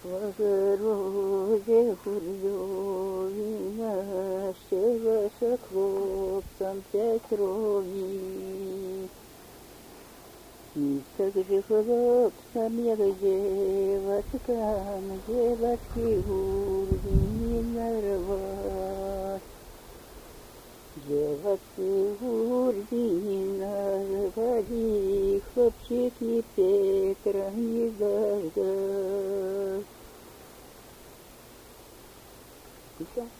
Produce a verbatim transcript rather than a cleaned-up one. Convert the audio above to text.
огороде Гурьевина, ще ваша хлопцам пять ровней. И так же хлопцам я девочкам, девочки Гурьи не нарвать. Девочки Гурьи не нарвать, хлопчики Петра не дождать. И всё.